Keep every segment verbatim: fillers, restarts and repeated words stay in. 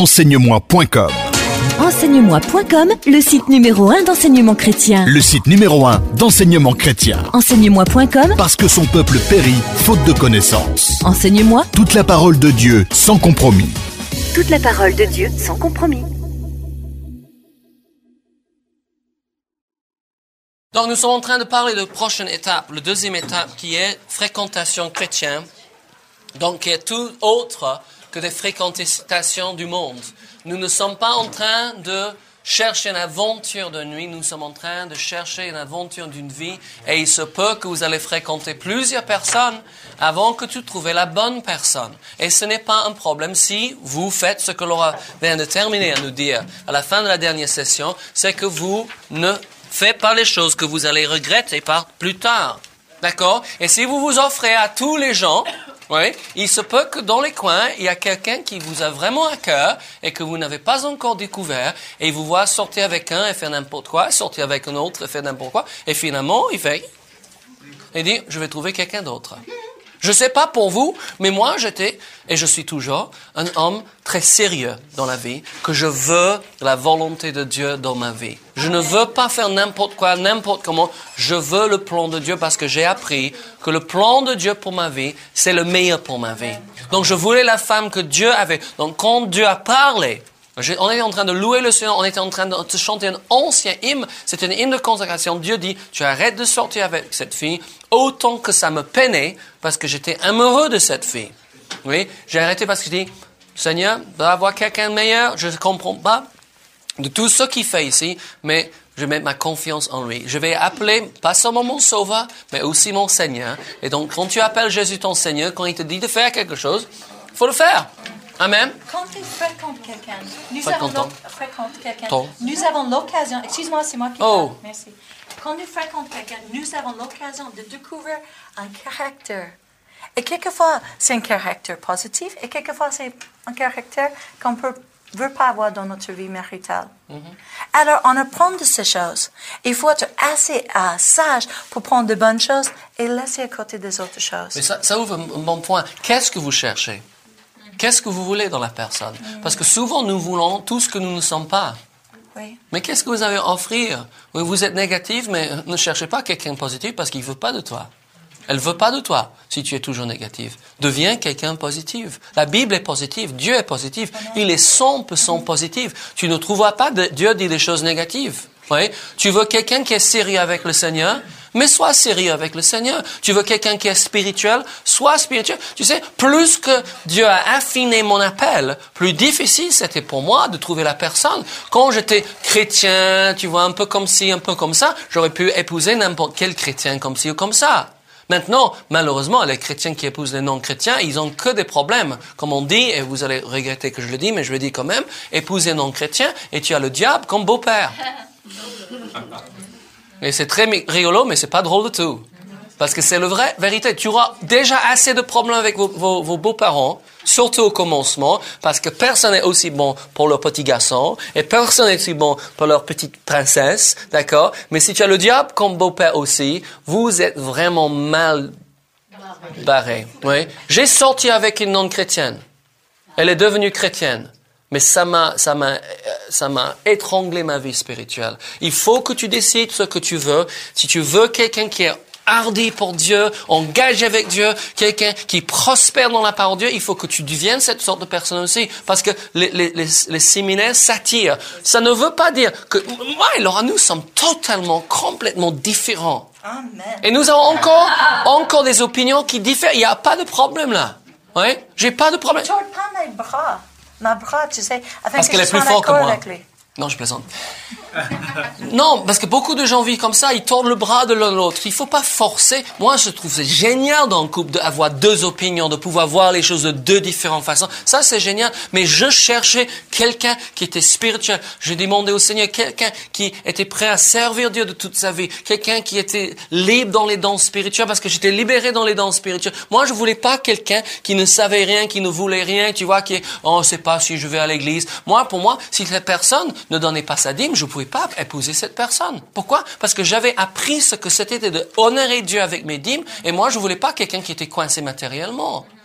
enseigne-moi point com. enseigne-moi point com, le site numéro un d'enseignement chrétien. Le site numéro un d'enseignement chrétien. enseigne-moi point com, Parce que son peuple périt, faute de connaissance. Enseigne-moi. Toute la parole de Dieu, sans compromis. Toute la parole de Dieu, sans compromis. Donc nous sommes en train de parler de la prochaine étape, la deuxième étape qui est fréquentation chrétienne, donc qui est tout autre que des fréquentations du monde. Nous ne sommes pas en train de chercher une aventure de nuit, nous sommes en train de chercher une aventure d'une vie et il se peut que vous allez fréquenter plusieurs personnes avant que tu trouves la bonne personne. Et ce n'est pas un problème si vous faites ce que Laura vient de terminer à nous dire à la fin de la dernière session, c'est que vous ne faites pas les choses que vous allez regretter par plus tard. D'accord? Et si vous vous offrez à tous les gens, oui, il se peut que dans les coins, il y a quelqu'un qui vous a vraiment à cœur et que vous n'avez pas encore découvert et il vous voit sortir avec un et faire n'importe quoi, sortir avec un autre et faire n'importe quoi et finalement, il fait et dit, je vais trouver quelqu'un d'autre. Je sais pas pour vous, mais moi, j'étais, et je suis toujours, un homme très sérieux dans la vie, que je veux la volonté de Dieu dans ma vie. Je ne veux pas faire n'importe quoi, n'importe comment. Je veux le plan de Dieu parce que j'ai appris que le plan de Dieu pour ma vie, c'est le meilleur pour ma vie. Donc, je voulais la femme que Dieu avait. Donc, quand Dieu a parlé, on était en train de louer le Seigneur, on était en train de chanter un ancien hymne, c'était une hymne de consécration. Dieu dit, tu arrêtes de sortir avec cette fille, autant que ça me peinait, parce que j'étais amoureux de cette fille. Oui, j'ai arrêté parce que je dis, Seigneur, doit avoir quelqu'un de meilleur, je ne comprends pas de tout ce qu'il fait ici, mais je mets ma confiance en lui. Je vais appeler pas seulement mon sauveur, mais aussi mon Seigneur. Et donc, quand tu appelles Jésus ton Seigneur, quand il te dit de faire quelque chose, il faut le faire. Amen. Quand tu fréquentes quelqu'un, nous Fréquentons. avons l'oc- fréquente quelqu'un, Ton. nous avons l'occasion, excuse-moi, c'est moi qui Oh. parle, merci. Quand nous fréquentons quelqu'un, nous avons l'occasion de découvrir un caractère. Et quelquefois, c'est un caractère positif, et quelquefois, c'est un caractère qu'on ne veut pas avoir dans notre vie maritale. Mm-hmm. Alors, on apprend de ces choses. Il faut être assez euh, sage pour prendre de bonnes choses et laisser à côté des autres choses. Mais ça, ça ouvre un, un bon point. Qu'est-ce que vous cherchez? Qu'est-ce que vous voulez dans la personne? Parce que souvent, nous voulons tout ce que nous ne sommes pas. Oui. Mais qu'est-ce que vous avez à offrir? Oui, vous êtes négatif, mais ne cherchez pas quelqu'un de positif parce qu'il ne veut pas de toi. Elle ne veut pas de toi si tu es toujours négatif. Deviens quelqu'un de positif. La Bible est positive, Dieu est positif. Il est cent pour cent positif. Tu ne trouveras pas de Dieu dit des choses négatives. Oui. Tu veux quelqu'un qui est sérieux avec le Seigneur, mais sois sérieux avec le Seigneur. Tu veux quelqu'un qui est spirituel, sois spirituel. Tu sais, plus que Dieu a affiné mon appel, plus difficile c'était pour moi de trouver la personne. Quand j'étais chrétien, tu vois, un peu comme ci, un peu comme ça, j'aurais pu épouser n'importe quel chrétien comme ci ou comme ça. Maintenant, malheureusement, les chrétiens qui épousent les non-chrétiens, ils ont que des problèmes. Comme on dit, et vous allez regretter que je le dise, mais je le dis quand même, épouser un non-chrétien et tu as le diable comme beau-père. Et c'est très rigolo, mais c'est pas drôle du tout. Parce que c'est la vraie vérité. Tu auras déjà assez de problèmes avec vos, vos, vos beaux-parents, surtout au commencement, parce que personne n'est aussi bon pour leur petit garçon, et personne n'est aussi bon pour leur petite princesse, d'accord? Mais si tu as le diable comme beau-père aussi, vous êtes vraiment mal barré. Oui. J'ai sorti avec une non-chrétienne. Elle est devenue chrétienne. Mais ça m'a, ça m'a, ça m'a étranglé ma vie spirituelle. Il faut que tu décides ce que tu veux. Si tu veux quelqu'un qui est hardi pour Dieu, engagé avec Dieu, quelqu'un qui prospère dans la parole de Dieu, il faut que tu deviennes cette sorte de personne aussi. Parce que les, les, les, les séminaires s'attirent. Ça ne veut pas dire que, moi et Laura, nous sommes totalement, complètement différents. Amen. Et nous avons encore, encore des opinions qui diffèrent. Il n'y a pas de problème là. Oui? J'ai pas de problème. Tu ne pas mes bras. Ma bras, tu sais, afin Parce que qu'elle je est plus sois forte que d'accord moi. avec lui. Non, je plaisante. Non, parce que beaucoup de gens vivent comme ça, ils tordent le bras de l'un de l'autre. Il faut pas forcer. Moi, je trouve c'est génial dans le couple d'avoir deux opinions, de pouvoir voir les choses de deux différentes façons. Ça, c'est génial. Mais je cherchais quelqu'un qui était spirituel. J'ai demandé au Seigneur quelqu'un qui était prêt à servir Dieu de toute sa vie. Quelqu'un qui était libre dans les dons spirituels parce que j'étais libéré dans les dons spirituels. Moi, je voulais pas quelqu'un qui ne savait rien, qui ne voulait rien, tu vois, qui est, oh, je sais pas si je vais à l'église. Moi, pour moi, si cette personne ne donnait pas sa dîme, je ne pouvais pas épouser cette personne. Pourquoi? Parce que j'avais appris ce que c'était de honorer Dieu avec mes dîmes, et moi, je voulais pas quelqu'un qui était coincé matériellement.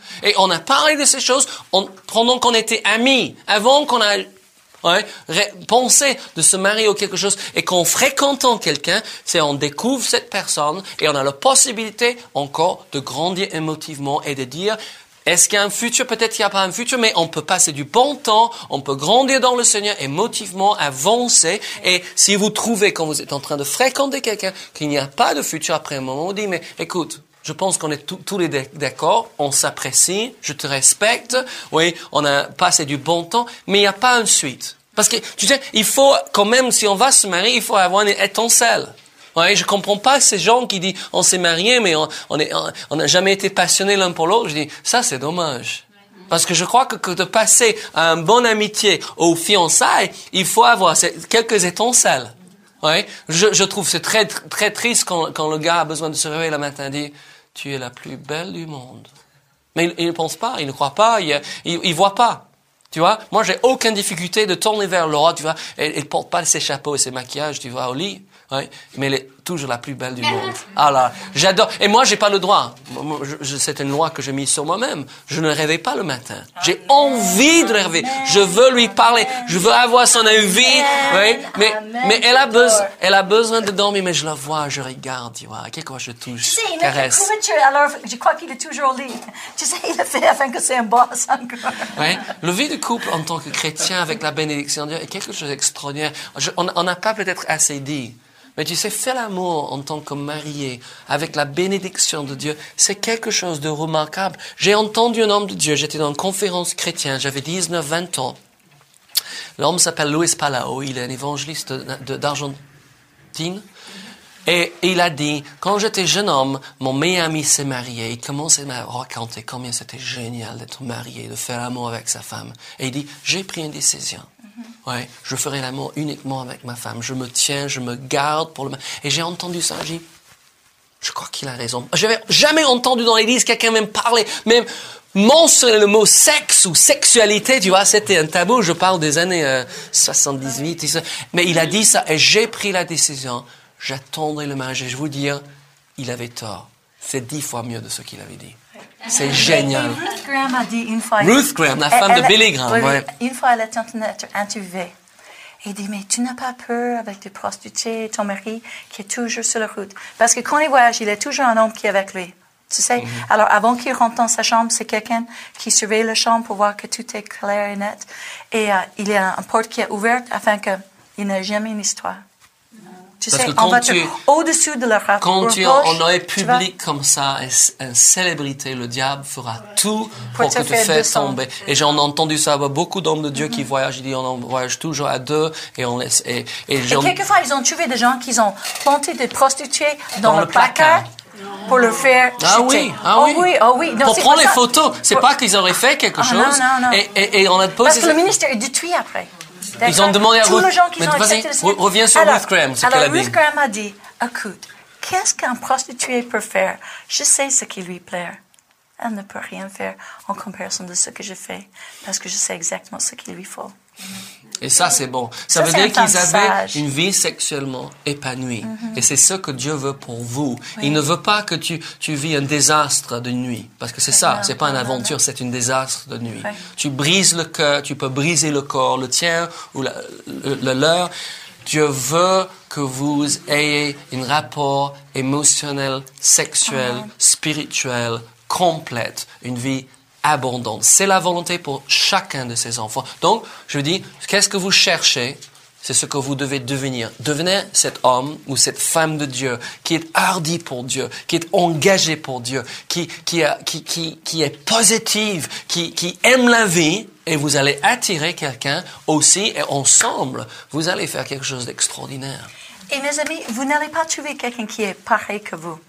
Et on a parlé de ces choses en, pendant qu'on était amis, avant qu'on a ouais, ré, pensé de se marier ou quelque chose. Et qu'en fréquentant quelqu'un, c'est on découvre cette personne et on a la possibilité encore de grandir émotivement et de dire, est-ce qu'il y a un futur? Peut-être qu'il n'y a pas un futur, mais on peut passer du bon temps, on peut grandir dans le Seigneur, émotivement, avancer. Et si vous trouvez, quand vous êtes en train de fréquenter quelqu'un, qu'il n'y a pas de futur après un moment, on dit, mais écoute, je pense qu'on est tous les d'accord, on s'apprécie, je te respecte, oui, on a passé du bon temps, mais il n'y a pas une suite. Parce que, tu sais, il faut quand même, si on va se marier, il faut avoir une étincelle. Ouais, je comprends pas ces gens qui disent, on s'est mariés, mais on, on est, on n'a jamais été passionnés l'un pour l'autre. Je dis, ça c'est dommage. Parce que je crois que, que de passer à une bonne amitié aux fiançailles, il faut avoir quelques étincelles. Ouais, je, je trouve c'est très, très triste quand, quand le gars a besoin de se réveiller le matin et dire, tu es la plus belle du monde. Mais il, il ne pense pas, il ne croit pas, il, il, il voit pas. Tu vois, moi j'ai aucune difficulté de tourner vers Laura, tu vois, elle, elle porte pas ses chapeaux et ses maquillages, tu vois, au lit. Ouais, mais elle est toujours la plus belle du monde. Ah là, j'adore. Et moi, j'ai pas le droit. Je, je, c'est une loi que j'ai mise sur moi-même. Je ne réveille pas le matin. J'ai envie de le réveiller. Je veux lui parler. Je veux avoir son avis. Ouais, mais, mais elle a besoin, elle a besoin de dormir. Mais je la vois, je regarde, tu vois. Quelquefois, je touche, tu sais, il caresse. A alors, je crois qu'il est toujours au lit. Tu sais, il a fait afin que c'est un boss encore. Ouais, le vie de couple en tant que chrétien avec la bénédiction de Dieu est quelque chose d'extraordinaire. Je, on n'a pas peut-être assez dit. Mais tu sais, faire l'amour en tant que marié, avec la bénédiction de Dieu, c'est quelque chose de remarquable. J'ai entendu un homme de Dieu, j'étais dans une conférence chrétienne, j'avais dix-neuf vingt ans. L'homme s'appelle Luis Palau, il est un évangéliste d'Argentine. Et il a dit, quand j'étais jeune homme, mon meilleur ami s'est marié. Il commençait à me raconter combien c'était génial d'être marié, de faire l'amour avec sa femme. Et il dit, j'ai pris une décision. Ouais, je ferai l'amour uniquement avec ma femme. Je me tiens, je me garde pour le... Et j'ai entendu ça, j'ai dit, je crois qu'il a raison. J'avais jamais entendu dans l'église quelqu'un même parler, même mentionner le mot sexe ou sexualité, tu vois, c'était un tabou. Je parle des années euh, soixante-dix-huit. Mais il a dit ça et j'ai pris la décision. J'attendrai le mariage. Et je vous dire, il avait tort. C'est dix fois mieux de ce qu'il avait dit. C'est génial. Et Ruth Graham a dit une fois... Ruth Graham, la femme elle, de Billy Graham. Oui, ouais. Une fois, elle était en train d'être interviewée. Il dit, mais tu n'as pas peur avec des prostituées, ton mari qui est toujours sur la route. Parce que quand il voyage, il est toujours un homme qui est avec lui. Tu sais? Mm-hmm. Alors, avant qu'il rentre dans sa chambre, c'est quelqu'un qui surveille la chambre pour voir que tout est clair et net. Et euh, il y a une porte qui est ouverte afin qu'il n'ait jamais une histoire. Tu Parce sais, que on va tu, au-dessus de leur rapport. Quand tu es en œil public comme ça, une célébrité, le diable fera tout pour, pour que te fasses tomber. Et j'ai entendu ça, beaucoup d'hommes de Dieu mm-hmm. qui voyagent, ils disent on voyage toujours à deux et on laisse. Et, et, et quelquefois, ils ont trouvé des gens qui ont planté des prostituées dans, dans le, le placard. placard. Pour le faire ah chuter. Oui, ah oh oui, oui, oh oui. Non, pour prendre les ça. photos, c'est pour... pas qu'ils auraient fait quelque ah, chose. Non, non, non. Et, et, et on a posé. Parce que le ministère est détruit après. D'accord. Ils ont demandé à Tous Ruth. les gens qui mais ont vas-y, accepté re- reviens sur alors, Ruth Graham, ce alors qu'elle a Ruth dit. Graham a dit, écoute, qu'est-ce qu'un prostitué peut faire? Je sais ce qui lui plaît. Elle ne peut rien faire en comparaison de ce que je fais, parce que je sais exactement ce qu'il lui faut. Et ça, c'est bon. Ça, Ça veut c'est dire qu'ils avaient sage. une vie sexuellement épanouie. Mm-hmm. Et c'est ce que Dieu veut pour vous. Oui. Il ne veut pas que tu, tu vis un désastre de nuit. Parce que c'est ça, non, c'est pas une non, aventure, non. c'est un désastre de nuit. Oui. Tu brises le cœur, tu peux briser le corps, le tien ou la, le, le leur. Dieu veut que vous ayez un rapport émotionnel, sexuel, mm-hmm. spirituel, complète, une vie abondante. C'est la volonté pour chacun de ces enfants. Donc, je dis, qu'est-ce que vous cherchez? C'est ce que vous devez devenir. Devenez cet homme ou cette femme de Dieu qui est hardi pour Dieu, qui est engagé pour Dieu, qui, qui, a, qui, qui, qui est positive, qui, qui aime la vie, et vous allez attirer quelqu'un aussi, et ensemble, vous allez faire quelque chose d'extraordinaire. Et mes amis, vous n'allez pas trouver quelqu'un qui est pareil que vous.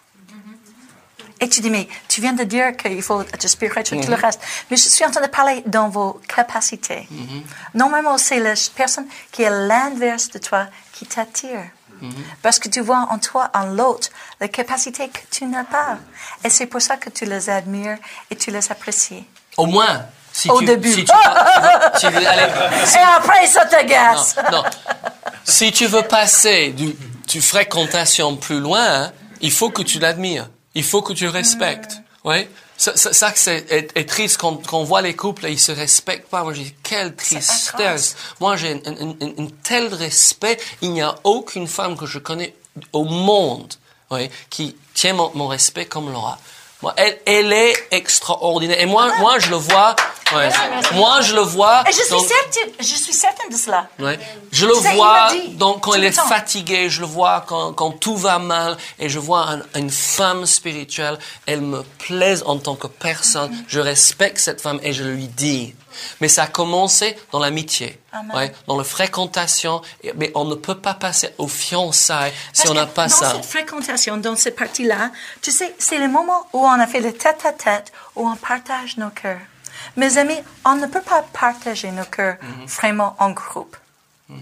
Et tu dis, mais tu viens de dire qu'il faut être spirituel, mm-hmm. tout le reste. Mais je suis en train de parler dans vos capacités. Mm-hmm. Normalement, c'est la personne qui est l'inverse de toi qui t'attire. Mm-hmm. Parce que tu vois en toi, en l'autre, la capacité que tu n'as pas. Et c'est pour ça que tu les admires et tu les apprécies. Au moins. Si Au tu, début. Si tu, si tu veux aller, si, et après, ça t'agace. Non, non. Si tu veux passer du, du fréquentation plus loin, hein, il faut que tu l'admires. Il faut que tu respectes. Ouais. Ça, ça, ça c'est est, est triste quand, quand on voit les couples et ils se respectent pas. Moi, je dis, quelle tristesse. Moi, j'ai un, un, un, un tel respect. Il n'y a aucune femme que je connais au monde, oui, qui tient mon, mon respect comme Laura. Moi, elle, elle est extraordinaire. Et moi, moi, je le vois. Ouais. Moi, je le vois. Et je suis donc, certaine, je suis certaine de cela. Ouais. Je le sais, vois il m'a dit, donc quand tout elle le est temps. fatiguée, je le vois quand, quand tout va mal, et je vois un, une femme spirituelle. Elle me plaise en tant que personne. Je respecte cette femme et je lui dis. Mais ça a commencé dans l'amitié, ouais, dans la fréquentation. Mais on ne peut pas passer aux fiançailles si Parce on n'a que pas dans ça. cette fréquentation, dans cette partie-là, tu sais, c'est le moment où on a fait le tête-à-tête, où on partage nos cœurs. Mes amis, on ne peut pas partager nos cœurs mm-hmm. vraiment en groupe. Mm-hmm.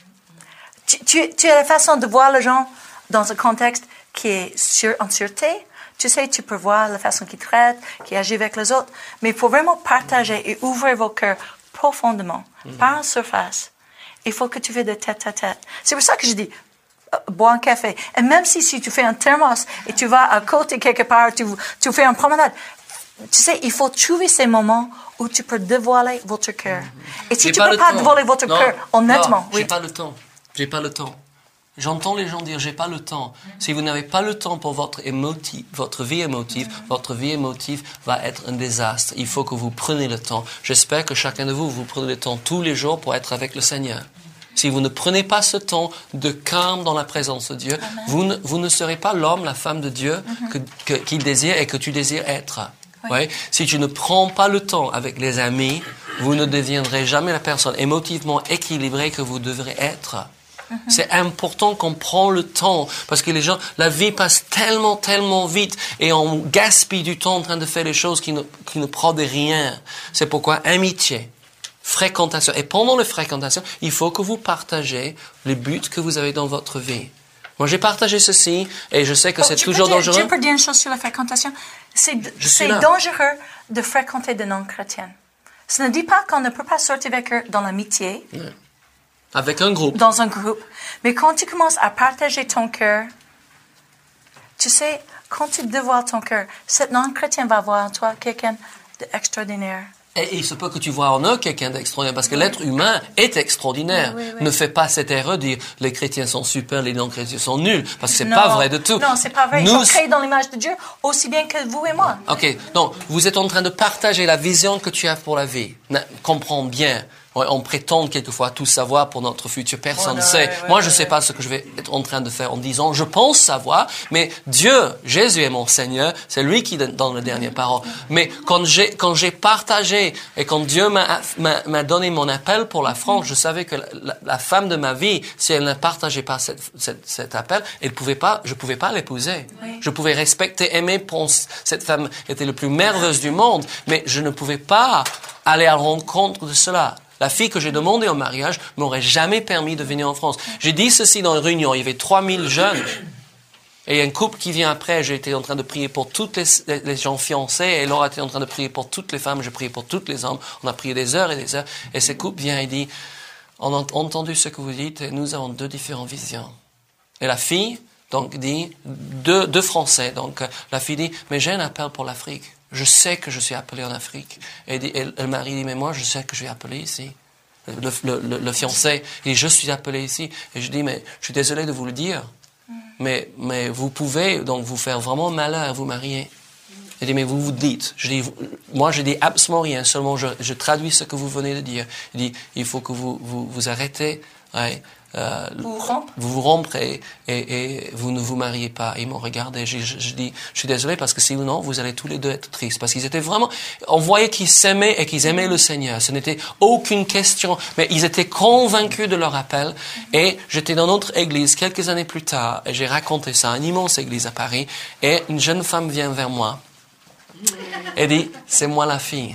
Tu, tu, tu as la façon de voir les gens dans un contexte qui est sur, en sûreté. Tu sais, tu peux voir la façon qu'ils traitent, qu'ils agissent avec les autres. Mais il faut vraiment partager et ouvrir vos cœurs profondément, mm-hmm. pas en surface. Il faut que tu fais de tête-à-tête. C'est pour ça que je dis, euh, bois un café. Et même si, si tu fais un thermos et tu vas à côté quelque part, tu, tu fais une promenade, tu sais, il faut trouver ces moments où tu peux dévoiler votre cœur. Et si J'ai tu ne peux pas temps. dévoiler votre non, cœur, honnêtement, non, oui. j'ai pas le temps. J'ai pas le temps. J'entends les gens dire j'ai pas le temps. Si vous n'avez pas le temps pour votre émotive, votre vie émotive, mm-hmm. votre vie émotive va être un désastre. Il faut que vous preniez le temps. J'espère que chacun de vous vous prenez le temps tous les jours pour être avec le Seigneur. Si vous ne prenez pas ce temps de calme dans la présence de Dieu, vous ne, vous ne serez pas l'homme, la femme de Dieu mm-hmm. que, que, qu'il désire et que tu désires être. Oui. Ouais. Si tu ne prends pas le temps avec les amis, vous ne deviendrez jamais la personne émotivement équilibrée que vous devrez être. Mm-hmm. C'est important qu'on prend le temps parce que les gens, la vie passe tellement, tellement vite et on gaspille du temps en train de faire des choses qui ne, qui ne produisent rien. C'est pourquoi amitié, fréquentation. Et pendant la fréquentation, il faut que vous partagez les buts que vous avez dans votre vie. Moi, j'ai partagé ceci et je sais que oh, c'est tu toujours dire, dangereux. Je peux dire une chose sur la fréquentation. C'est, c'est dangereux de fréquenter des non-chrétiens. Ça ne dit pas qu'on ne peut pas sortir avec eux dans l'amitié. Ouais. Avec un groupe. Dans un groupe. Mais quand tu commences à partager ton cœur, tu sais, quand tu dévoiles ton cœur, cet non-chrétien va voir en toi quelqu'un d'extraordinaire. Et il se peut que tu vois en eux quelqu'un d'extraordinaire, parce que l'être humain est extraordinaire. Oui, oui, oui. Ne fais pas cette erreur de dire les chrétiens sont super, les non-chrétiens sont nuls, parce que c'est non, pas vrai de tout. Non, c'est pas vrai. Nous... Ils sont créés dans l'image de Dieu aussi bien que vous et moi. Ok, donc vous êtes en train de partager la vision que tu as pour la vie. Comprends bien. On prétend quelquefois tout savoir pour notre futur. Personne ne ouais, sait. Ouais, ouais, Moi, je ne ouais, sais ouais. pas ce que je vais être en train de faire en disant, je pense savoir, mais Dieu, Jésus est mon Seigneur, c'est lui qui donne la dernière parole. Mais quand j'ai, quand j'ai partagé et quand Dieu m'a, m'a, m'a donné mon appel pour la France, je savais que la, la femme de ma vie, si elle ne partageait pas cette, cette, cet appel, elle pouvait pas, je pouvais pas l'épouser. Oui. Je pouvais respecter, aimer, penser, cette femme était la plus merveilleuse du monde, mais je ne pouvais pas aller à la rencontre de cela. La fille que j'ai demandée en mariage m'aurait jamais permis de venir en France. J'ai dit ceci dans une réunion, il y avait trois mille jeunes. Et il y a un couple qui vient après, j'ai été en train de prier pour toutes les, les, les gens fiancés, et Laura était en train de prier pour toutes les femmes, j'ai prié pour tous les hommes. On a prié des heures et des heures. Et ce couple vient et dit, on a entendu ce que vous dites, et nous avons deux différentes visions. Et la fille, donc, dit, deux, deux Français, donc, la fille dit, mais j'ai un appel pour l'Afrique. Je sais que je suis appelé en Afrique. Et, dit, et le mari dit, mais moi, je sais que je suis appelé ici. Le, le, le, le fiancé dit, je suis appelé ici. Et je dis, mais je suis désolé de vous le dire, mais, mais vous pouvez donc vous faire vraiment malheur à vous marier. Il dit, mais vous vous dites. Je dis, moi, je dis absolument rien, seulement je, je traduis ce que vous venez de dire. Il dit, il faut que vous vous, vous arrêtez. Ouais. Euh, vous rompre. Vous vous rompre et, et, et vous ne vous mariez pas. Ils m'ont regardé. Je, je, je dis, je suis désolé parce que sinon, vous allez tous les deux être tristes. Parce qu'ils étaient vraiment, on voyait qu'ils s'aimaient et qu'ils aimaient le Seigneur. Ce n'était aucune question. Mais ils étaient convaincus de leur appel. Et j'étais dans notre église quelques années plus tard et j'ai raconté ça, une immense église à Paris. Et une jeune femme vient vers moi et dit, c'est moi la fille.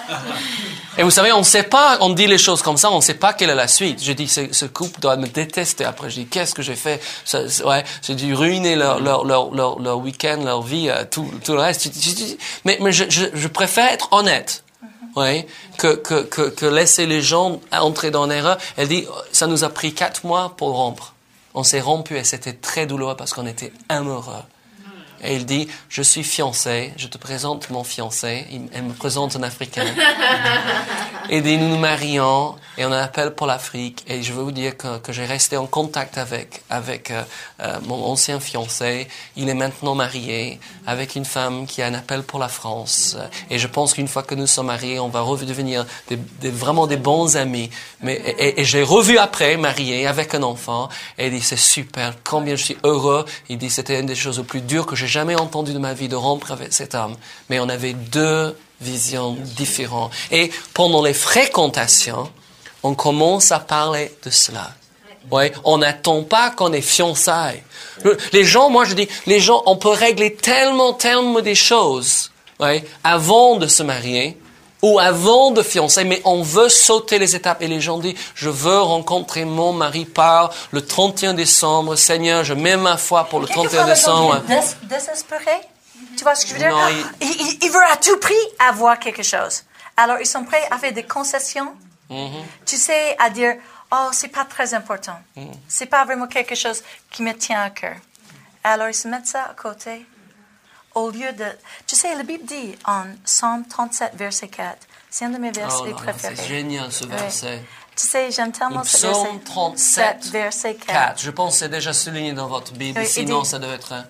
Et vous savez, on ne sait pas, on dit les choses comme ça, on ne sait pas quelle est la suite. Je dis, ce, ce couple doit me détester. Après, je dis, qu'est-ce que j'ai fait? Ça, ouais, j'ai dû ruiner leur, leur, leur, leur, leur week-end, leur vie, euh, tout, tout le reste. Mais, mais je, je, je préfère être honnête. Oui, que, que, que, que laisser les gens entrer dans l'erreur. Elle dit, ça nous a pris quatre mois pour rompre. On s'est rompu et c'était très douloureux parce qu'on était amoureux. Et il dit, je suis fiancé, je te présente mon fiancé. Il, elle me présente un Africain. Il dit, nous nous marions et on a un appel pour l'Afrique. Et je veux vous dire que, que j'ai resté en contact avec, avec euh, euh, mon ancien fiancé. Il est maintenant marié avec une femme qui a un appel pour la France. Et je pense qu'une fois que nous sommes mariés, on va redevenir des, des, vraiment des bons amis. Mais, et, et je l'ai revu après, marié, avec un enfant. Et il dit, c'est super, combien je suis heureux. Il dit, c'était une des choses les plus dures que j'ai jamais entendues de ma vie, de rompre avec cet homme. Mais on avait deux visions différentes. Et pendant les fréquentations, on commence à parler de cela. Ouais, on n'attend pas qu'on est fiançailles. Les gens, moi je dis, les gens, on peut régler tellement, tellement des choses, ouais, avant de se marier ou avant de fiancer, mais on veut sauter les étapes. Et les gens disent, je veux rencontrer mon mari par le trente et un décembre. Seigneur, je mets ma foi pour le trente et un décembre. Des- désespéré. Tu vois ce que je veux dire? Non, il... Il, il, il veut à tout prix avoir quelque chose. Alors, ils sont prêts à faire des concessions. Mm-hmm. Tu sais, à dire, oh, c'est pas très important. Mm. C'est pas vraiment quelque chose qui me tient à cœur. Alors, ils se mettent ça à côté. Au lieu de... Tu sais, la Bible dit en Psaume trente-sept, verset quatre, c'est un de mes versets oh là là, préférés. c'est génial ce verset. Oui. Tu sais, j'aime tellement ce verset. Psaume trente-sept, verset quatre. quatre. Je pense que c'est déjà souligné dans votre Bible, Oui, sinon dit, ça doit être...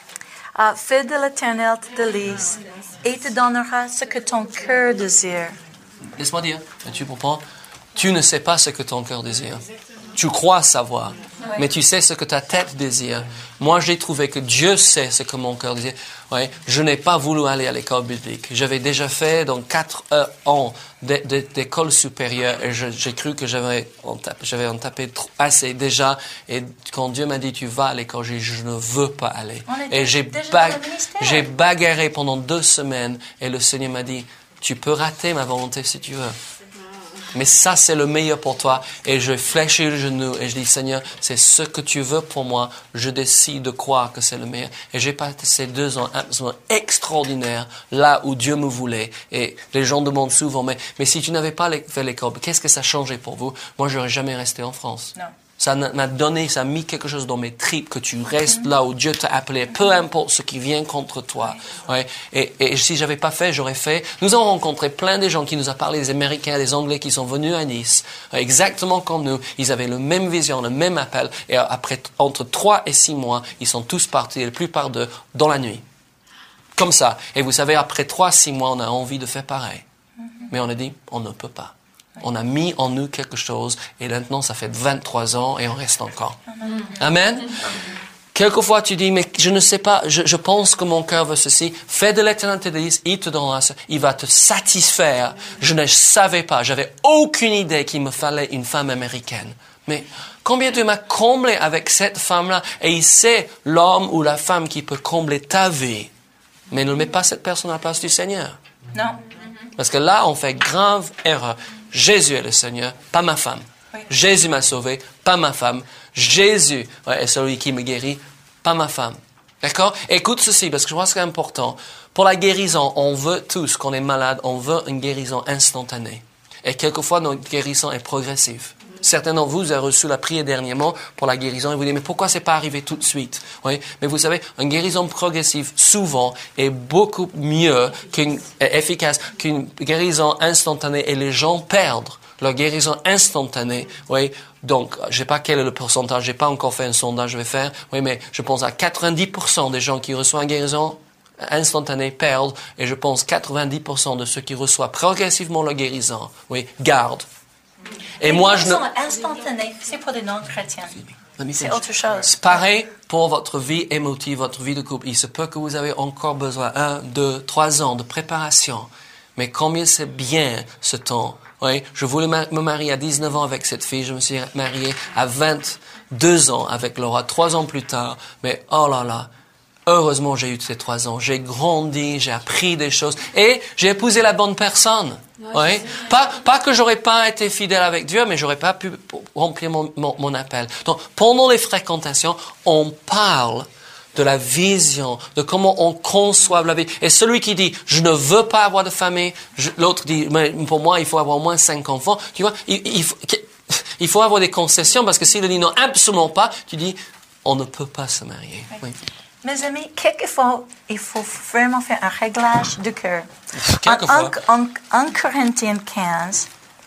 Uh, fais de l'Éternel te délise et te donnera ce que ton cœur désire. Laisse-moi dire, tu comprends? Tu ne sais pas ce que ton cœur désire. Tu crois savoir, oui. Mais tu sais ce que ta tête désire. Moi, j'ai trouvé que Dieu sait ce que mon cœur désire. Ouais, je n'ai pas voulu aller à l'école biblique. J'avais déjà fait donc quatre euh, ans d'école supérieure et je, j'ai cru que j'avais en tapé, j'avais en tapé trop, assez déjà. Et quand Dieu m'a dit tu vas à l'école, j'ai dit je ne veux pas aller. Et j'ai, ba- j'ai bagarré pendant deux semaines et le Seigneur m'a dit tu peux rater ma volonté si tu veux. Mais ça, c'est le meilleur pour toi. Et je fléchis le genou et je dis, Seigneur, c'est ce que tu veux pour moi. Je décide de croire que c'est le meilleur. Et j'ai passé ces deux ans absolument extraordinaires là où Dieu me voulait. Et les gens demandent souvent, mais, mais si tu n'avais pas fait l'école, qu'est-ce que ça changeait pour vous? Moi, j'aurais jamais resté en France. Non. Ça m'a donné, ça a mis quelque chose dans mes tripes, que tu restes là où Dieu t'a appelé, peu importe ce qui vient contre toi. Ouais. Et, et si j'avais pas fait, j'aurais fait. Nous avons rencontré plein de gens qui nous ont parlé, des Américains, des Anglais qui sont venus à Nice, exactement comme nous. Ils avaient la même vision, le même appel. Et après, entre trois et six mois, ils sont tous partis, la plupart d'eux, dans la nuit. Comme ça. Et vous savez, après trois, six mois, on a envie de faire pareil. Mais on a dit, on ne peut pas. On a mis en nous quelque chose et maintenant ça fait vingt-trois ans et on reste encore. Amen. Quelquefois tu dis, mais je ne sais pas, je, je pense que mon cœur veut ceci. Fais de l'Éternel te délise, il te donnera ça. Il va te satisfaire. Je ne savais pas, j'avais aucune idée qu'il me fallait une femme américaine. Mais combien Dieu m'a comblé avec cette femme-là et il sait l'homme ou la femme qui peut combler ta vie. Mais ne mets pas cette personne à la place du Seigneur. Non. Parce que là, on fait grave erreur. Jésus est le Seigneur, pas ma femme. Oui. Jésus m'a sauvé, pas ma femme. Jésus ouais, est celui qui me guérit, pas ma femme. D'accord? Écoute ceci, parce que je crois que c'est important. Pour la guérison, on veut tous, quand on est malade, on veut une guérison instantanée. Et quelquefois, notre guérison est progressive. Certains d'entre vous avez reçu la prière dernièrement pour la guérison et vous dites, mais pourquoi c'est pas arrivé tout de suite? Oui, mais vous savez, une guérison progressive, souvent, est beaucoup mieux qu'une, efficace qu'une guérison instantanée et les gens perdent leur guérison instantanée. Oui, donc, je sais pas quel est le pourcentage, j'ai pas encore fait un sondage, je vais faire. Oui, mais je pense à quatre-vingt-dix pour cent des gens qui reçoivent une guérison instantanée perdent et je pense quatre-vingt-dix pour cent de ceux qui reçoivent progressivement leur guérison, oui, gardent. Et moi, je ne... instantané, c'est pour des non-chrétiens. C'est autre chose. C'est pareil pour votre vie émotive, votre vie de couple. Il se peut que vous avez encore besoin un, deux, trois ans de préparation. Mais combien c'est bien ce temps. Oui, je voulais me marier à dix-neuf ans avec cette fille. Je me suis marié à vingt-deux ans avec Laura, trois ans plus tard. Mais oh là là, heureusement j'ai eu ces trois ans. J'ai grandi, j'ai appris des choses et j'ai épousé la bonne personne. Ouais, oui. Pas, pas que j'aurais pas été fidèle avec Dieu, mais j'aurais pas pu remplir mon, mon, mon appel. Donc, pendant les fréquentations, on parle de la vision, de comment on conçoit la vie. Et celui qui dit, je ne veux pas avoir de famille, je, l'autre dit, mais pour moi, il faut avoir au moins cinq enfants. Tu vois, il, il, faut, il faut avoir des concessions parce que s'il dit non, absolument pas, tu dis, on ne peut pas se marier. Oui. mes amis, quelquefois, il faut vraiment faire un réglage du cœur. Quelquefois. En, en, en Corinthiens quinze,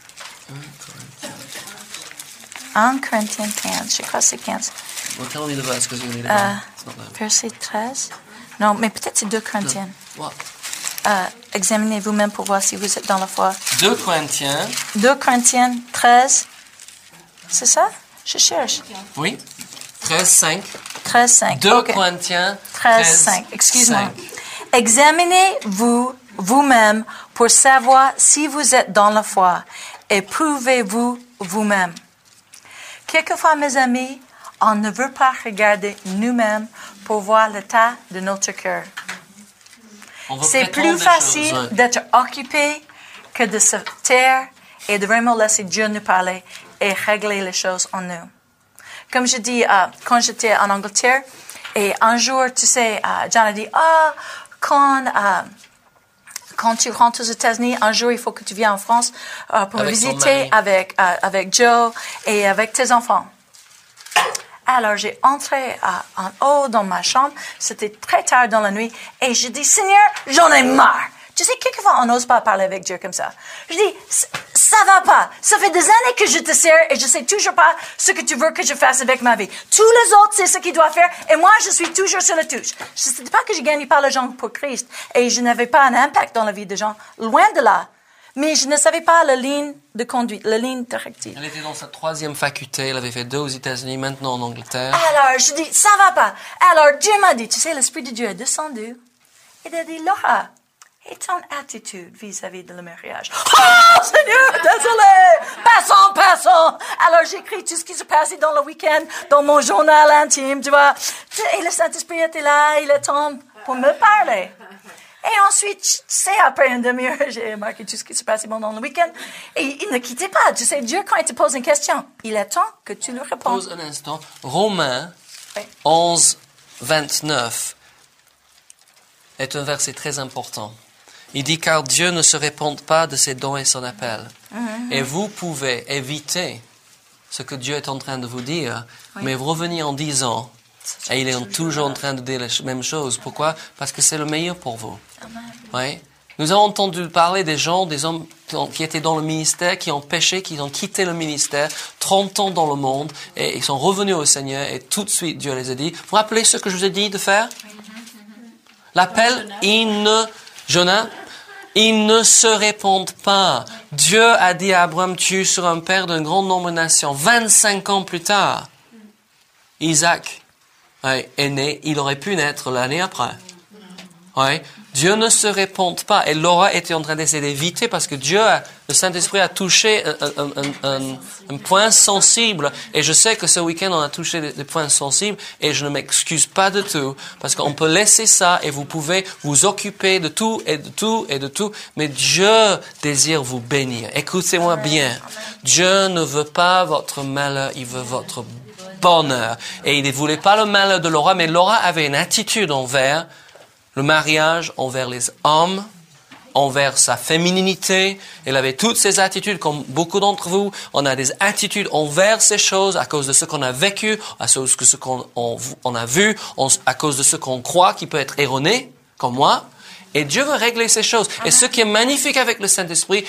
en Corinthiens quinze, je crois que c'est quinze, Well, tell me the verse because you need it. euh, It's not there. verset treize. Non, mais peut-être c'est deux Corinthiens. What? Euh, examinez vous-même pour voir si vous êtes dans la foi. deux Corinthiens. deux Corinthiens treize, c'est ça? Je cherche. Oui. treize, cinq. treize, cinq. deux Ok. Corinthiens. treize, cinq. Excuse-moi. cinq. Examinez-vous vous-même pour savoir si vous êtes dans la foi et prouvez-vous vous-même. Quelquefois, mes amis, on ne veut pas regarder nous-mêmes pour voir l'état de notre cœur. On veut C'est prétendre plus des facile choses, ouais. d'être occupé que de se taire et de vraiment laisser Dieu nous parler et régler les choses en nous. Comme je dis, euh, quand j'étais en Angleterre, et un jour, tu sais, euh, John a dit, ah, quand, euh, quand tu rentres aux États-Unis, un jour, il faut que tu viennes en France euh, pour me Avec ton visiter mari. avec, euh, avec Joe et avec tes enfants. Alors, j'ai entré euh, en haut dans ma chambre. C'était très tard dans la nuit. Et je dis, Seigneur, j'en ai marre. Tu sais, quelquefois, on n'ose pas parler avec Dieu comme ça. Je dis, ça va pas. Ça fait des années que je te sers et je sais toujours pas ce que tu veux que je fasse avec ma vie. Tous les autres, c'est ce qu'ils doivent faire et moi, je suis toujours sur la touche. Je ne sais pas que je gagne pas l'argent pour Christ et je n'avais pas un impact dans la vie des gens. Loin de là. Mais je ne savais pas la ligne de conduite, la ligne directive. Elle était dans sa troisième faculté. Elle avait fait deux aux États-Unis, maintenant en Angleterre. Alors, je dis, ça va pas. Alors, Dieu m'a dit, tu sais, l'Esprit de Dieu est descendu. Il a dit, Laura, et ton attitude vis-à-vis de le mariage? Oh, Seigneur, désolé! Passons, passons! Alors, j'écris tout ce qui s'est passé dans le week-end, dans mon journal intime, tu vois. Et le Saint-Esprit était là, il est tombé pour me parler. Et ensuite, tu sais, après une demi-heure, j'ai marqué tout ce qui s'est passé pendant le week-end. Et il ne quittait pas. Tu sais, Dieu, quand il te pose une question, il attend que tu lui répondes. Pause un instant. Romains Oui. onze, vingt-neuf est un verset très important. Il dit, car Dieu ne se répond pas de ses dons et son appel. Mm-hmm. Et vous pouvez éviter ce que Dieu est en train de vous dire, oui. mais vous revenez en disant, et il est toujours en train de dire la même chose. Pourquoi? Parce que c'est le meilleur pour vous. Oui. Nous avons entendu parler des gens, des hommes qui étaient dans le ministère, qui ont péché, qui ont quitté le ministère, trente ans dans le monde, et ils sont revenus au Seigneur, et tout de suite Dieu les a dit, vous vous rappelez ce que je vous ai dit de faire? L'appel, il ne, Jonas, ils ne se répondent pas. Dieu a dit à Abraham, tu seras un père d'un grand nombre de nations. vingt-cinq ans plus tard, Isaac ouais, est né, il aurait pu naître l'année après. Ouais. Dieu ne se répond pas. Et Laura était en train d'essayer d'éviter parce que Dieu, a, le Saint-Esprit a touché un, un, un, un, un point sensible. Et je sais que ce week-end, on a touché des, des points sensibles et je ne m'excuse pas de tout. Parce qu'on peut laisser ça et vous pouvez vous occuper de tout et de tout et de tout. Mais Dieu désire vous bénir. Écoutez-moi bien. Dieu ne veut pas votre malheur, il veut votre bonheur. Et il ne voulait pas le malheur de Laura, mais Laura avait une attitude envers le mariage, envers les hommes, envers sa fémininité. Elle avait toutes ces attitudes, comme beaucoup d'entre vous. On a des attitudes envers ces choses à cause de ce qu'on a vécu, à cause de ce qu'on on, on a vu, on, à cause de ce qu'on croit qui peut être erroné, comme moi. Et Dieu veut régler ces choses. Et ce qui est magnifique avec le Saint-Esprit,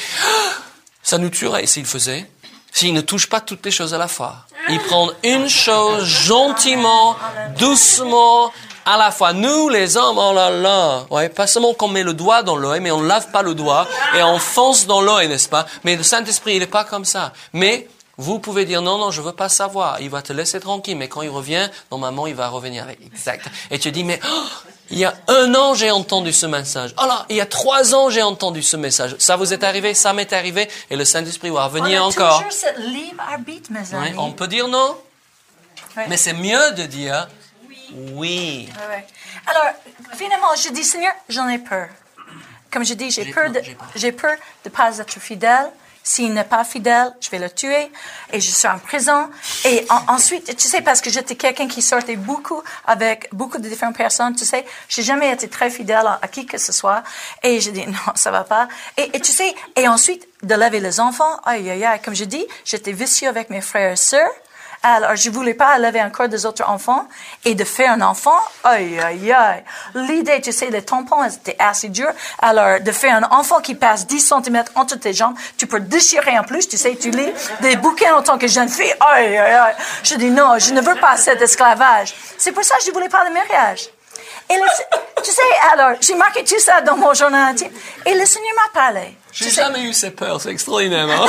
ça nous tuerait s'il faisait. S'il ne touche pas toutes les choses à la fois. Il prend une chose gentiment, doucement, à la fois. Nous, les hommes, oh là là, ouais, pas seulement qu'on met le doigt dans l'œil, mais on ne lave pas le doigt et on fonce dans l'œil, n'est-ce pas? Mais le Saint-Esprit, il n'est pas comme ça. Mais vous pouvez dire non, non, je veux pas savoir. Il va te laisser tranquille, mais quand il revient, normalement, il va revenir avec exact. Et tu dis, mais oh, il y a un an, j'ai entendu ce message. Oh là, il y a trois ans, j'ai entendu ce message. Ça vous est arrivé, ça m'est arrivé, et le Saint-Esprit va revenir encore. On a toujours cette libre arbitre, mes amis. Oui, on peut dire non, oui. Mais c'est mieux de dire oui. Oui. Ouais. Alors, finalement, je dis, Seigneur, j'en ai peur. Comme je dis, j'ai, j'ai peur, de, j'ai peur. j'ai peur de ne pas être fidèle. S'il n'est pas fidèle, je vais le tuer et je serai en prison. Et en, ensuite, tu sais, parce que j'étais quelqu'un qui sortait beaucoup avec beaucoup de différentes personnes, tu sais, j'ai jamais été très fidèle à, à qui que ce soit. Et je dis, non, ça va pas. Et, et tu sais, et ensuite, de lever les enfants, aïe, aïe, aïe, comme je dis, j'étais vicieux avec mes frères et sœurs. Alors, je voulais pas élever encore des autres enfants et de faire un enfant. Aïe, aïe, aïe. L'idée, tu sais, les tampons, c'était assez dur. Alors, de faire un enfant qui passe dix centimètres entre tes jambes, tu peux déchirer en plus. Tu sais, tu lis des bouquins en tant que jeune fille. Aïe, aïe, aïe. Je dis non, je ne veux pas cet esclavage. C'est pour ça que je voulais pas le mariage. Et le, tu sais, alors, j'ai marqué tout ça dans mon journal intime. Et le Seigneur m'a parlé. J'ai jamais eu ces peurs, c'est extraordinaire, hein?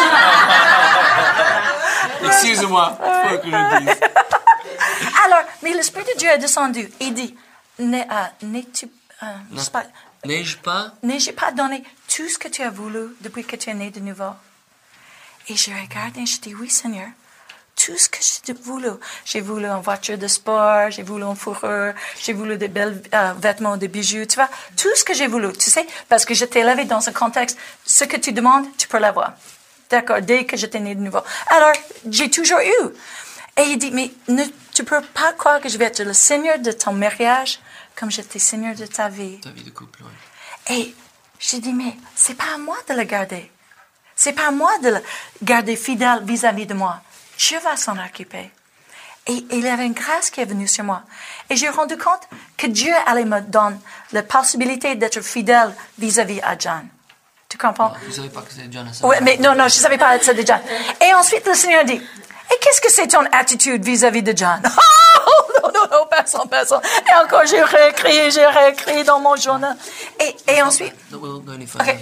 Excuse-moi, il faut que je dise. Alors, mais l'Esprit de Dieu est descendu. Il dit, N'ai- euh, n'es-tu euh, je sais pas, N'ai-je pas? n'ai-je pas donné tout ce que tu as voulu depuis que tu es né de nouveau? Et je regarde et je dis, oui, Seigneur. Tout ce que j'ai voulu. J'ai voulu une voiture de sport, j'ai voulu une fourrure, j'ai voulu des belles euh, vêtements, des bijoux, tu vois. Tout ce que j'ai voulu, tu sais, parce que je t'ai élevé dans un contexte, ce que tu demandes, tu peux l'avoir. D'accord, dès que j'étais née de nouveau. Alors, j'ai toujours eu. Et il dit, mais ne, tu peux pas croire que je vais être le Seigneur de ton mariage comme j'étais Seigneur de ta vie. Ta vie de couple, oui. Et j'ai dit, mais c'est pas à moi de le garder. C'est pas à moi de le garder fidèle vis-à-vis de moi. Dieu va s'en occuper. Et, et il y avait une grâce qui est venue sur moi. Et j'ai rendu compte que Dieu allait me donner la possibilité d'être fidèle vis-à-vis à John. Tu comprends? Ah, vous savez pas que c'est John à ça. Oui, mais non, non, je ne savais pas que c'était John. Et ensuite, le Seigneur dit, et qu'est-ce que c'est ton attitude vis-à-vis de John? Oh, non, non, non, personne, personne. Et encore, j'ai réécrit, j'ai réécrit dans mon journal. Et, et ensuite... No, we'll go any OK. further.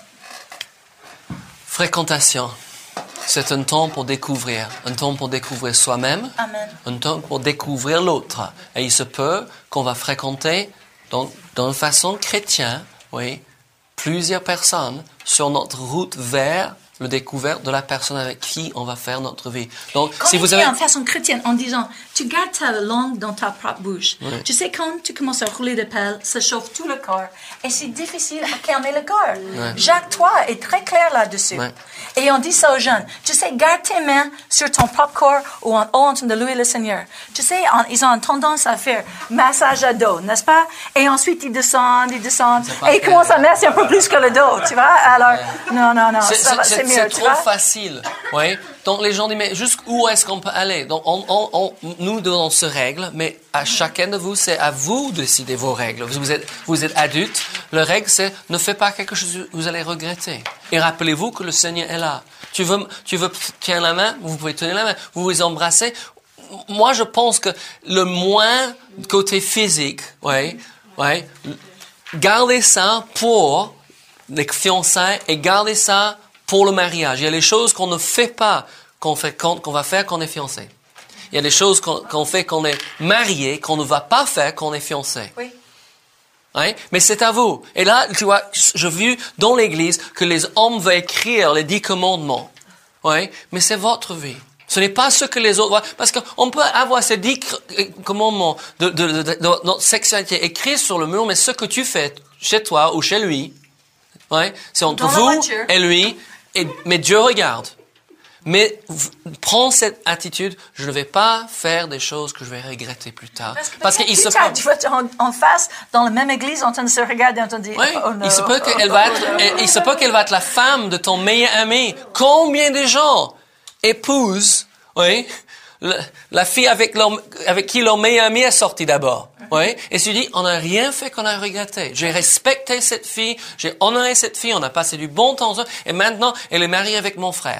Fréquentation. C'est un temps pour découvrir, un temps pour découvrir soi-même, Amen. un temps pour découvrir l'autre. Et il se peut qu'on va fréquenter, dans, dans une façon chrétienne, oui, plusieurs personnes sur notre route vers le découverte de la personne avec qui on va faire notre vie. Donc, Quand si il vous dit avez... en façon chrétienne, en disant, tu gardes ta langue dans ta propre bouche. Oui. Tu sais, quand tu commences à rouler des pelles, ça chauffe tout le corps. Et c'est difficile à calmer le corps. Oui. Jacques trois est très clair là-dessus. Oui. Et on dit ça aux jeunes. Tu sais, garde tes mains sur ton propre corps ou en haut en train de louer le Seigneur. Tu sais, en- ils ont une tendance à faire massage à dos, n'est-ce pas? Et ensuite, ils descendent, ils descendent. pas Et ils fait. commencent à masser un peu plus que le dos, tu vois? Alors, non, non, non, C'est, ça va, c'est- c'est c'est mieux, tu trop vois? facile, oui. Donc les gens disent, mais jusqu'où est-ce qu'on peut aller? Donc on, on, on, nous donnons ces règles, mais à chacun de vous, c'est à vous de décider vos règles. Vous êtes, vous êtes adulte. La règle, c'est ne faites pas quelque chose que vous allez regretter. Et rappelez-vous que le Seigneur est là. Tu veux, tu veux tenir la main, vous pouvez tenir la main. Vous vous embrassez. Moi, je pense que le moins côté physique, oui, oui, gardez ça pour les fiançailles et gardez ça pour le mariage. Il y a les choses qu'on ne fait pas, qu'on fait, qu'on, qu'on va faire quand on est fiancé. Il y a des choses qu'on, qu'on fait quand on est marié, qu'on ne va pas faire quand on est fiancé. Oui. Hein? Mais c'est à vous. Et là, tu vois, j'ai vu dans l'Église que les hommes veulent écrire les dix commandements. Ouais? Mais c'est votre vie. Ce n'est pas ce que les autres voient. Parce qu'on peut avoir ces dix commandements de, de, de, de, de notre sexualité écrits sur le mur, mais ce que tu fais chez toi ou chez lui, ouais, c'est entre Dans la vous voiture. et lui, et, mais Dieu regarde. Mais v- prends cette attitude, je ne vais pas faire des choses que je vais regretter plus tard. Parce qu'il que se plus tard, peut... tu vas être en, en face, dans la même église, en train de se regarder, en train de dire, Oui, oh non. il se peut qu'elle va être, elle- il se peut qu'elle va être la femme de ton meilleur ami. Combien de gens épousent, oui, le- la fille avec leur, avec qui leur meilleur ami est sorti d'abord, oui, et se dit, on n'a rien fait qu'on a regretté. J'ai respecté cette fille, j'ai honoré cette fille, on a passé du bon temps ensemble, et maintenant, elle est mariée avec mon frère.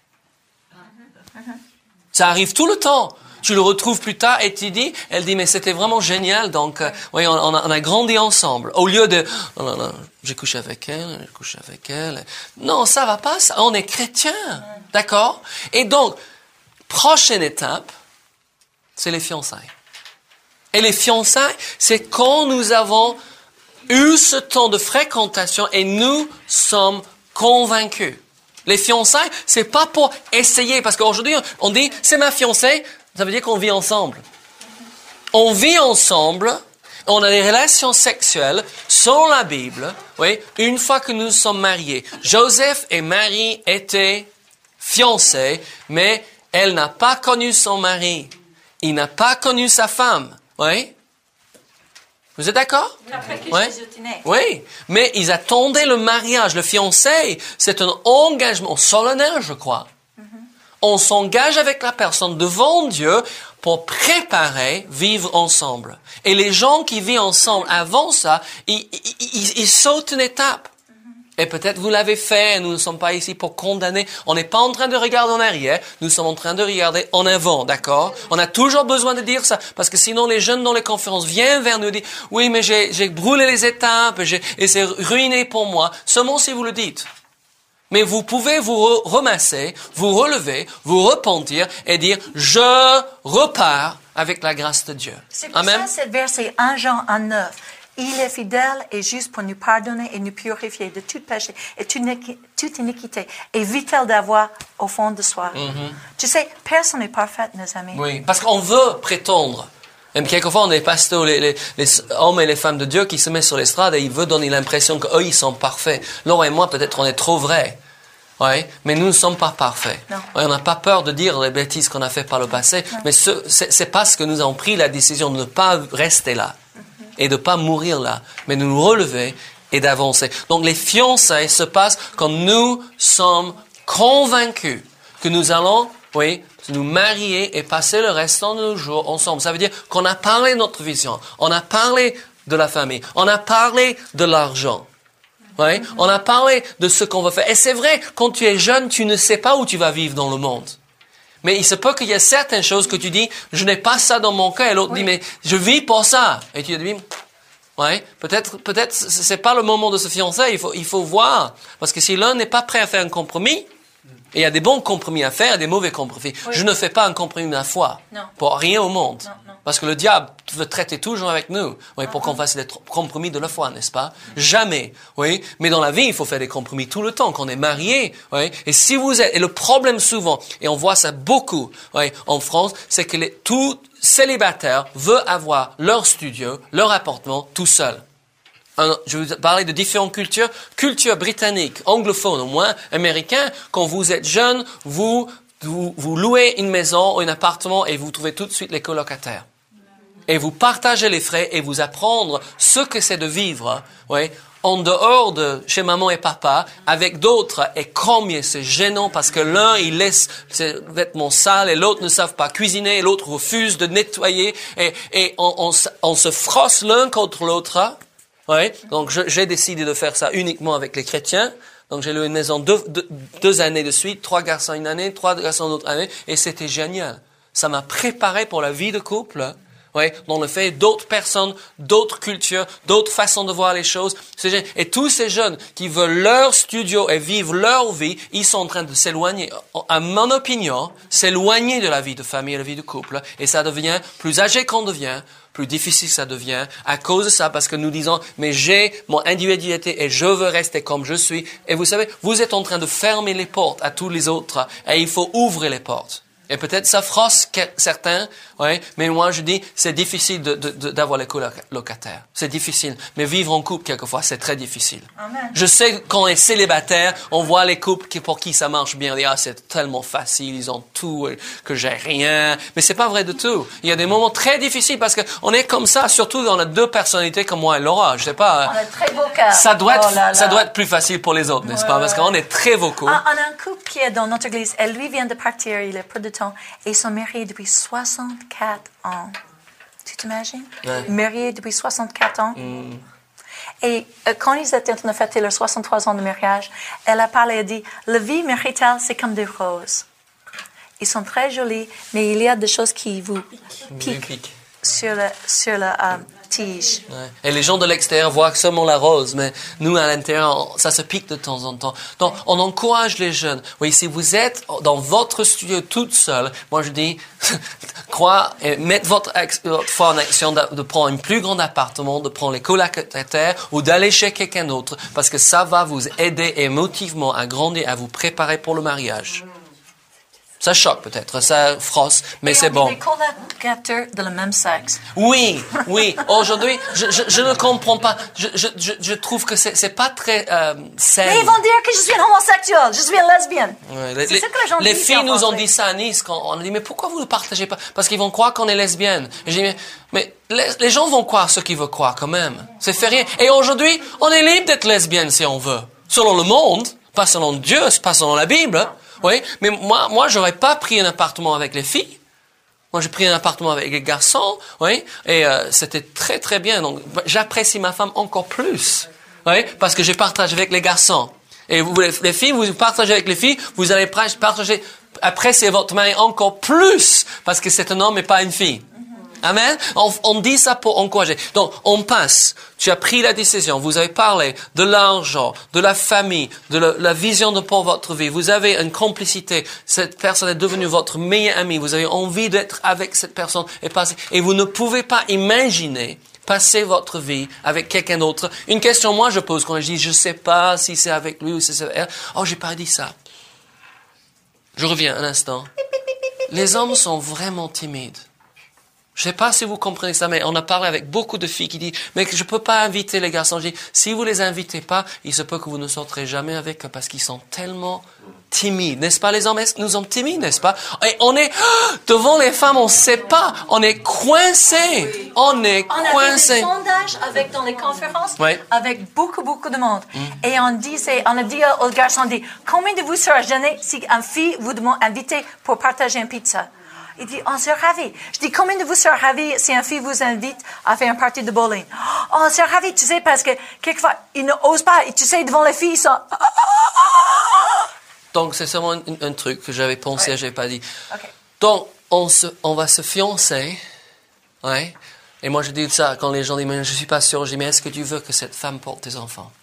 Ça arrive tout le temps. Tu le retrouves plus tard et tu dis, elle dit, mais c'était vraiment génial, donc, euh, oui, on, on, a, on a grandi ensemble. Au lieu de, non, non, non, j'ai couché avec elle, j'ai couché avec elle. Non, ça va pas, ça. On est chrétiens. D'accord? Et donc, prochaine étape, c'est les fiançailles. Et les fiançailles, c'est quand nous avons eu ce temps de fréquentation et nous sommes convaincus. Les fiançailles, c'est pas pour essayer, parce qu'aujourd'hui, on dit, c'est ma fiancée, ça veut dire qu'on vit ensemble. On vit ensemble, on a des relations sexuelles selon la Bible, oui, une fois que nous sommes mariés. Joseph et Marie étaient fiancés, mais elle n'a pas connu son mari. Il n'a pas connu sa femme, oui. Vous êtes d'accord? Après que Ouais. Jésus est né. Oui, mais ils attendaient le mariage. Le fiancé, c'est un engagement solennel, je crois. on s'engage avec la personne devant Dieu pour préparer vivre ensemble. Et les gens qui vivent ensemble avant ça, ils, ils, ils, ils sautent une étape. Et peut-être vous l'avez fait, et nous ne sommes pas ici pour condamner. On n'est pas en train de regarder en arrière, nous sommes en train de regarder en avant, d'accord? On a toujours besoin de dire ça, parce que sinon les jeunes dans les conférences viennent vers nous et disent « Oui, mais j'ai, j'ai brûlé les étapes, j'ai, et c'est ruiné pour moi. » Seulement si vous le dites. Mais vous pouvez vous re- remasser, vous relever, vous repentir et dire « Je repars avec la grâce de Dieu. » C'est pour Amen. ça, cette verset un Jean un neuf. Il est fidèle et juste pour nous pardonner et nous purifier de tout péché et toute iniqui- toute iniquité. Et vit-elle d'avoir au fond de soi. Mm-hmm. Tu sais, personne n'est parfait, mes amis. Oui, parce qu'on veut prétendre. Même quelquefois, on a des pasteurs, les, les, les hommes et les femmes de Dieu qui se mettent sur l'estrade et ils veulent donner l'impression qu'eux, ils sont parfaits. Laure et moi, peut-être, on est trop vrais. Oui, mais nous ne sommes pas parfaits. Non. Ouais, on n'a pas peur de dire les bêtises qu'on a fait par le passé, non. mais ce, c'est, c'est parce que nous avons pris la décision de ne pas rester là. Et de pas mourir là, mais de nous relever et d'avancer. Donc les fiançailles se passent quand nous sommes convaincus que nous allons, oui, nous marier et passer le restant de nos jours ensemble. Ça veut dire qu'on a parlé de notre vision, on a parlé de la famille, on a parlé de l'argent. Oui, on a parlé de ce qu'on va faire. Et c'est vrai, quand tu es jeune, tu ne sais pas où tu vas vivre dans le monde. Mais il se peut qu'il y ait certaines choses que tu dis, je n'ai pas ça dans mon cœur, et l'autre oui. dit, mais je vis pour ça. Et tu dis, ouais, peut-être, peut-être, c'est pas le moment de se fiancer, il faut, il faut voir. Parce que si l'un n'est pas prêt à faire un compromis, et il y a des bons compromis à faire et des mauvais compromis. Oui. Je ne fais pas un compromis de la foi. Non. Pour rien au monde. Non, non. Parce que le diable veut traiter toujours avec nous. Oui, pour uh-huh. qu'on fasse des compromis de la foi, n'est-ce pas? Mm-hmm. Jamais. Oui. Mais dans la vie, il faut faire des compromis tout le temps, qu'on est marié. Oui. Et si vous êtes, et le problème souvent, et on voit ça beaucoup, oui, en France, c'est que les, tout célibataire veut avoir leur studio, leur appartement tout seul. Un, je vais vous parler de différentes cultures. Culture britannique, anglophone, au moins américain. Quand vous êtes jeune, vous, vous, vous louez une maison ou un appartement et vous trouvez tout de suite les colocataires. Et vous partagez les frais et vous apprendre ce que c'est de vivre, oui, en dehors de chez maman et papa, avec d'autres. Et combien c'est gênant parce que l'un, il laisse ses vêtements sales et l'autre ne savent pas cuisiner et l'autre refuse de nettoyer et, et on, on, on se froisse l'un contre l'autre. Oui, donc je, j'ai décidé de faire ça uniquement avec les chrétiens. Donc j'ai loué une maison deux, deux, deux années de suite, trois garçons une année, trois garçons une autre année, et c'était génial. Ça m'a préparé pour la vie de couple. Oui, dans le fait d'autres personnes, d'autres cultures, d'autres façons de voir les choses. C'est, et tous ces jeunes qui veulent leur studio et vivre leur vie, ils sont en train de s'éloigner, à mon opinion, s'éloigner de la vie de famille et de la vie de couple. Et ça devient, plus âgé qu'on devient, plus difficile ça devient à cause de ça, parce que nous disons, mais j'ai mon individualité et je veux rester comme je suis. Et vous savez, vous êtes en train de fermer les portes à tous les autres et il faut ouvrir les portes. Et peut-être ça froisse certains, ouais, mais moi je dis, c'est difficile de, de, de, d'avoir les colocataires. C'est difficile. Mais vivre en couple, quelquefois, c'est très difficile. Amen. Je sais, quand on est célibataire, on voit les couples qui, pour qui ça marche bien. On dit, ah, c'est tellement facile, ils ont tout, que j'ai rien. Mais c'est pas vrai du tout. Il y a des moments très difficiles parce que on est comme ça, surtout dans les deux personnalités comme moi et Laura. Je sais pas. On a très vocal. Ça doit être, oh là là. ça doit être plus facile pour les autres, n'est-ce ouais, pas? Parce qu'on est très vocaux. On a un couple qui est dans notre église. Elle, lui, vient de partir. Il a peu de temps. Et ils sont mariés depuis soixante-quatre ans. Tu t'imagines? Ouais. Mariés depuis soixante-quatre ans. Mm. Et euh, quand ils étaient en train de fêter leurs soixante-trois ans de mariage, elle a parlé, elle a dit, la vie maritale, c'est comme des roses. Ils sont très jolis, mais il y a des choses qui vous piquent pique. sur le, sur le euh, tige. Ouais. Et les gens de l'extérieur voient seulement la rose, mais nous, à l'intérieur, ça se pique de temps en temps. Donc, on encourage les jeunes. Oui, si vous êtes dans votre studio toute seule, moi je dis, crois et mettez votre, votre foi en action de, de prendre un plus grand appartement, de prendre les colocataires ou d'aller chez quelqu'un d'autre, parce que ça va vous aider émotivement à grandir, à vous préparer pour le mariage. Ça choque peut-être, ça froisse, mais et c'est on bon. Des colocataires de le même sexe. Oui, oui. Aujourd'hui, je, je, je ne comprends pas. Je, je, je, je trouve que c'est, c'est pas très euh, sain. Mais ils vont dire que je suis une homosexuelle, je suis une lesbienne. Ouais, les, c'est ça que les gens les disent. Les filles nous ont dit ça à Nice quand on a dit mais pourquoi vous ne partagez pas? Parce qu'ils vont croire qu'on est lesbienne. Et j'ai dit mais, mais les, les gens vont croire ce qu'ils veulent croire quand même. C'est fait rien. Et aujourd'hui, on est libre d'être lesbienne si on veut. Selon le monde, pas selon Dieu, pas selon la Bible. Oui, mais moi, moi, j'aurais pas pris un appartement avec les filles. Moi, j'ai pris un appartement avec les garçons, oui, et euh, c'était très, très bien. Donc, j'apprécie ma femme encore plus, oui, parce que je partage avec les garçons. Et vous, les filles, vous partagez avec les filles, vous allez partager, apprécier votre mari encore plus, parce que c'est un homme et pas une fille. Amen. On, on dit ça pour encourager. Donc, on passe. Tu as pris la décision. Vous avez parlé de l'argent, de la famille, de la, la vision de pour votre vie. Vous avez une complicité. Cette personne est devenue votre meilleure amie. Vous avez envie d'être avec cette personne et passer. Et vous ne pouvez pas imaginer passer votre vie avec quelqu'un d'autre. Une question, moi, je pose quand je dis, je sais pas si c'est avec lui ou si c'est avec elle. Oh, j'ai pas dit ça. Je reviens un instant. Les hommes sont vraiment timides. Je sais pas si vous comprenez ça, mais on a parlé avec beaucoup de filles qui disent, mais je peux pas inviter les garçons. Je dis, si vous les invitez pas, il se peut que vous ne sortirez jamais avec eux parce qu'ils sont tellement timides. N'est-ce pas, les hommes? Est-ce que nous sommes timides, n'est-ce pas? Et on est, devant les femmes, on sait pas. On est coincés. On est coincés. On a fait des sondages avec, dans les conférences, oui. avec beaucoup, beaucoup de monde. Mm. Et on disait, on a dit aux garçons, on dit, combien de vous serez gênés si une fille vous demande inviter pour partager une pizza? Il dit, on serait ravis. Je dis, combien de vous serez ravis si une fille vous invite à faire une partie de bowling? Oh, on serait ravis, tu sais, parce que quelquefois, ils n'osent pas. Et tu sais, devant les filles, ils sont... Donc, c'est seulement un, un truc que j'avais pensé, ouais. je n'avais pas dit. Okay. Donc, on, se, on va se fiancer. Ouais. Et moi, je dis ça quand les gens disent, mais je ne suis pas sûr. Je dis, mais est-ce que tu veux que cette femme porte tes enfants?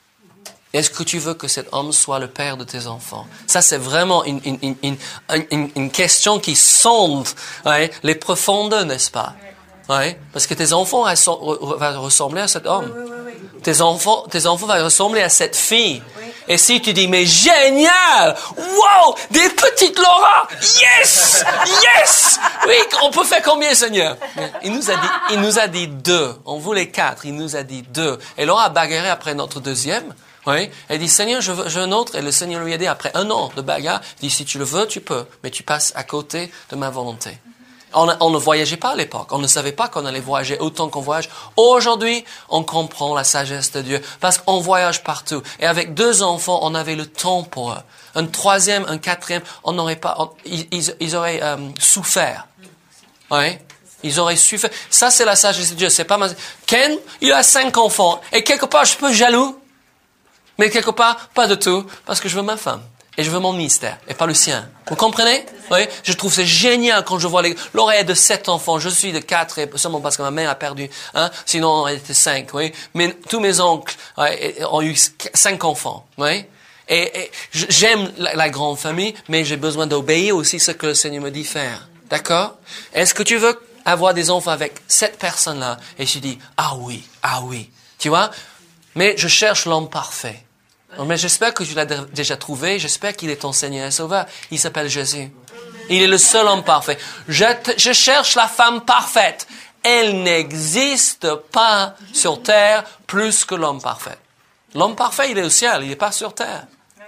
Est-ce que tu veux que cet homme soit le père de tes enfants? Ça, c'est vraiment une, une, une, une, une, une question qui sonde, ouais, les profondeurs, n'est-ce pas? Ouais, parce que tes enfants vont ressembler à cet homme. Oui, oui, oui, oui. Tes enfants, tes enfants vont ressembler à cette fille. Oui. Et si tu dis, mais génial! Wow! Des petites Laura! Yes! Yes! Oui, on peut faire combien, Seigneur? Il nous a dit, il nous a dit deux. On voulait quatre. Il nous a dit deux. Et Laura a bagarré après notre deuxième. Oui, elle dit, Seigneur, je veux, je veux un autre. Et le Seigneur lui a dit, après un an de bagarre, il dit, si tu le veux, tu peux, mais tu passes à côté de ma volonté. On, a, on ne voyageait pas à l'époque. On ne savait pas qu'on allait voyager autant qu'on voyage. Aujourd'hui, on comprend la sagesse de Dieu parce qu'on voyage partout. Et avec deux enfants, on avait le temps pour eux. Un troisième, un quatrième, on n'aurait pas, on, ils, ils auraient euh, souffert. Oui. Ils auraient souffert. Ça, c'est la sagesse de Dieu. C'est pas ma... Ken, il a cinq enfants. Et quelque part, je suis un peu jaloux. Mais quelque part, pas du tout, parce que je veux ma femme. Et je veux mon ministère, et pas le sien. Vous comprenez? Oui. Je trouve c'est génial quand je vois les... Laura est de sept enfants, je suis de quatre, et seulement parce que ma mère a perdu, hein. Sinon, elle était cinq, oui. Mais tous mes oncles ouais, ont eu cinq enfants, oui. Et, et j'aime la, la grande famille, mais j'ai besoin d'obéir aussi ce que le Seigneur me dit faire. D'accord? Est-ce que tu veux avoir des enfants avec cette personne-là? Et je dis, ah oui, ah oui. Tu vois? Mais je cherche l'homme parfait. Mais j'espère que tu l'as déjà trouvé. J'espère qu'il est ton Seigneur et Sauveur. Il s'appelle Jésus. Il est le seul homme parfait. Je, je cherche la femme parfaite. Elle n'existe pas sur terre plus que l'homme parfait. L'homme parfait, il est au ciel. Il n'est pas sur terre.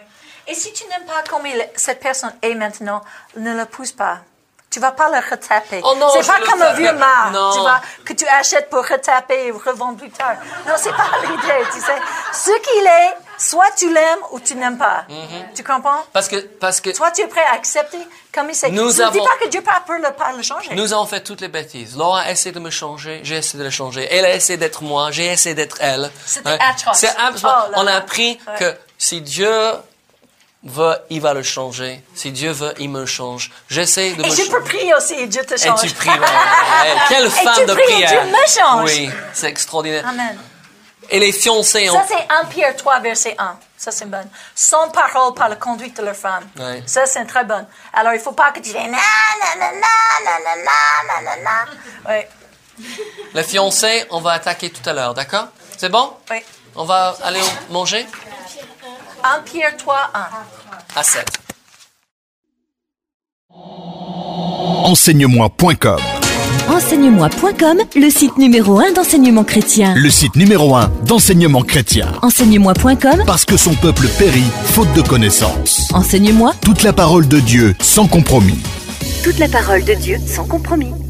Et si tu n'aimes pas comme il, cette personne est maintenant, ne le pousse pas. Tu vas pas le retaper. Oh non, c'est pas comme un vieux mât, non. tu vois, que tu achètes pour retaper et revendre plus tard. Non, c'est pas l'idée, tu sais. Ce qu'il est, soit tu l'aimes ou tu n'aimes pas. Mm-hmm. Tu comprends? Parce que, parce que. Soit tu es prêt à accepter comme il c'est. Nous Je ne avons, dis pas que Dieu peut le, pas le changer. Nous avons fait toutes les bêtises. Laura a essayé de me changer, j'ai essayé de la changer. Elle a essayé d'être moi, j'ai essayé d'être elle. C'était ouais. atroce. C'est atroce. Oh, on a appris ouais. que si Dieu veut, il va le changer. Si Dieu veut, il me change. J'essaie de et me je peux prier aussi et Dieu te change. Et tu pries. Ouais, ouais. Quelle femme de prière. Dieu me change. Oui, c'est extraordinaire. Amen. Et les fiancés ont... Ça, c'est un Pierre trois, verset un. Ça, c'est bon. Sans parole par la conduite de leur femme. Ouais. Ça, c'est très bon. Alors, il ne faut pas que tu dises na, na, na, na, na, na, na, na. Oui. Les fiancés, on va attaquer tout à l'heure, d'accord? C'est bon? Oui. On va aller manger? un Pierre trois, un. À sept. Enseigne-moi point com. Enseigne-moi point com, le site numéro un d'enseignement chrétien. Le site numéro un d'enseignement chrétien. Enseigne-moi point com, parce que son peuple périt faute de connaissances. Enseigne-moi toute la parole de Dieu sans compromis. Toute la parole de Dieu sans compromis.